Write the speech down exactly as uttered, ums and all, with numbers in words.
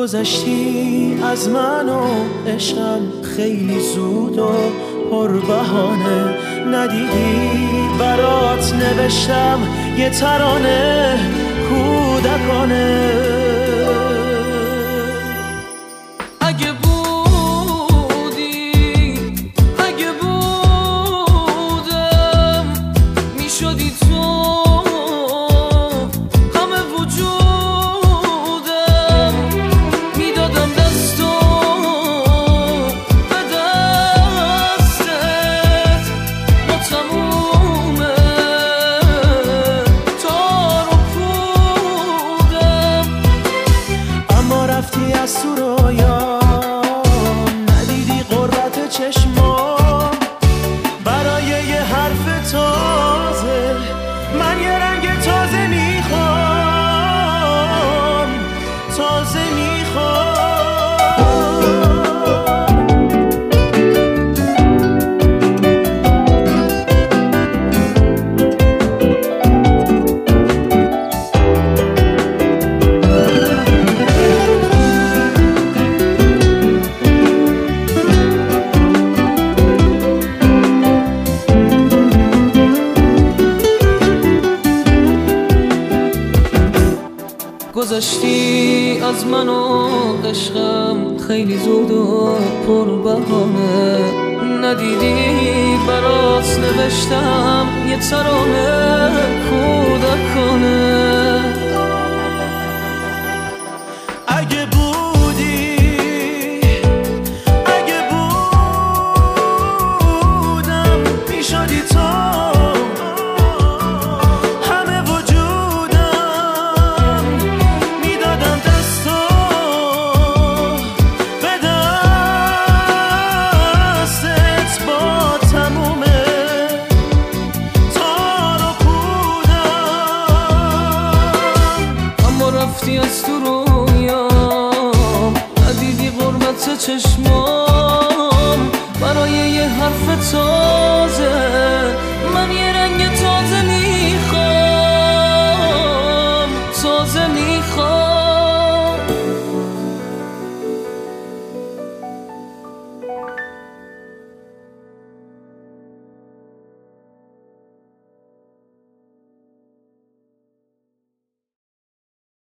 گذشتی از من و عشقم خیلی زود و پر بهانه، ندیدی برات نوشتم یه ترانه کودکانه. اگه بودی اگه بودم میشدی تو همه وجودم، میدادم دستو به دستت با تموم تار و پودم. اما رفتی از تو رویام، ندیدی قربت چشمام، برای یه حرف تازه من یه رنگ تازه میخوام، تازه میخوام. گذشتی از من و عشقم خیلی زود و پر بهانه، ندیدی برات نوشتم یه ترانه کودکانه. اگه بودی اگه بودم میشدی تو همه وجودم، میدادم دستو به دستت با تموم تار و پودم. اما رفتی از تو رویام، ندیدی غربت چشمام، برای یه حرف تازه من یه رنگ تازه میخوام، تازه میخوام.